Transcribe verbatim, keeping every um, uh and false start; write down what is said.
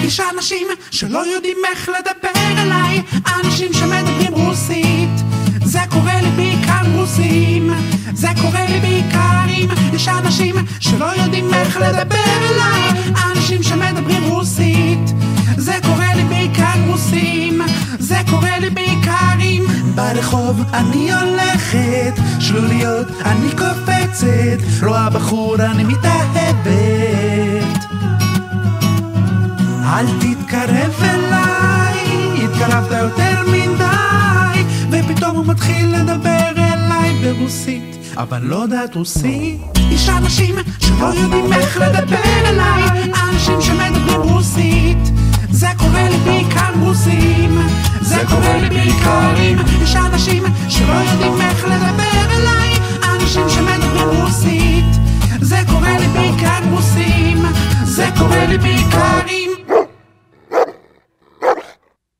יש אנשים שלא יודעים איך לדבר אליי, אנשים שמדברים רוסית, זה קורה לי בעיקר רוסים, זה קורה לי בעיקר עם יש אנשים שלא יודעים איך לדבר אליי, אנשים שמדברים רוסית, זה קורה לי בעיקר רוסים, זה קורה לי בעיקר עם ברחוב אני הולכת, שלוליות אני קופצת, רואה בחור אני מתאהבת, אל תתקרב אליי, התקרבת יותר מדי, ופתאום הוא מתחיל לדבר אליי ברוסית, אבל לא יודעת רוסית. יש אנשים שלא יודעים איך לדבר אליי, אנשים שמדברים רוסית, זה קורה לי בעיקר רוסים, זה קורה לי בעיקר עם יש אנשים שלא יודעים איך לדבר אליי, אנשים שמדברים רוסית, זה קורה לי בעיקר רוסים, זה קורה לי בעיקר עם